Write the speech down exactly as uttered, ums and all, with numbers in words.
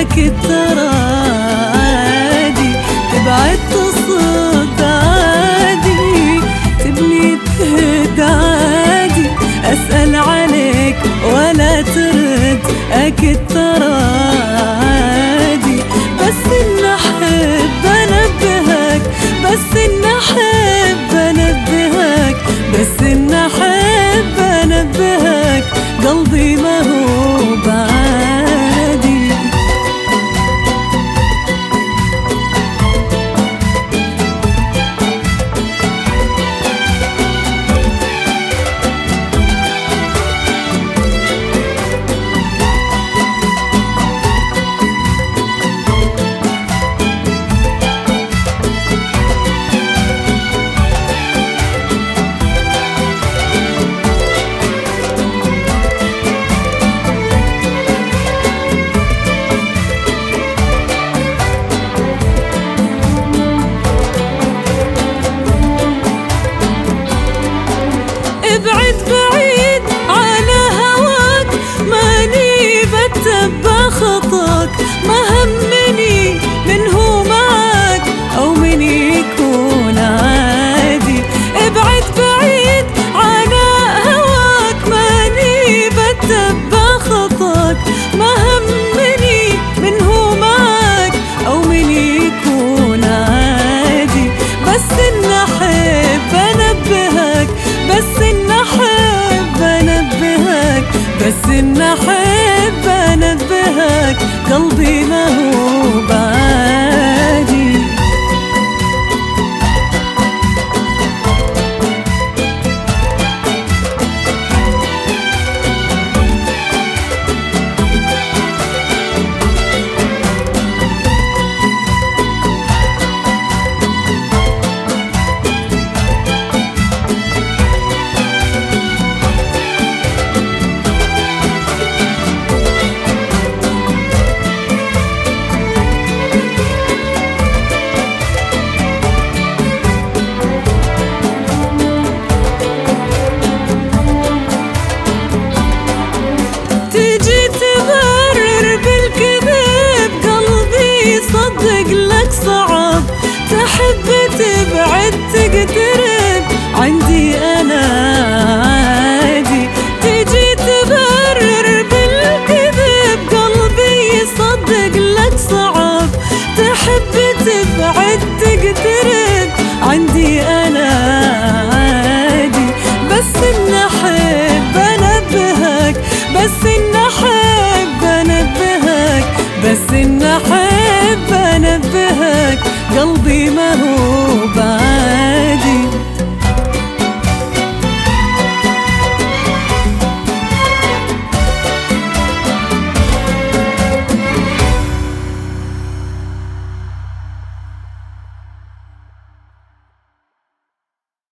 أكيد ترى عادي، تبعد تصد عادي، تبني تهد عادي، أسأل عليك ولا ترد أكيد ترى عادي. بس إن أحب أنبهك، بس إن أحب أنبهك، بس إن أحب أنبهك، قلبي ما هو بعادي. ابعد بعيد على هواك، ماني بتبع خطاك، ما همني من هو معاك أو من يكون عادي. ابعد بعيد على هواك، ماني بتبع خطاك، ما همني من هو معاك أو من يكون عادي. بس إن أحب أنبهك، بس إن أحب أنبهك، بس إن أحب أنبهك، قلبي ما هو بعادي. تجي تبرر بالكذب، قلبي يصدق لك صعب، تحب تبعد تقترب، عندي أنا عادي. تجي تبرر بالكذب، قلبي يصدق لك صعب، تحب تبعد تقترب، عندي أنا عادي. بس إن أحب أنبهك، بس إن أحب أنبهك، بس إن أحب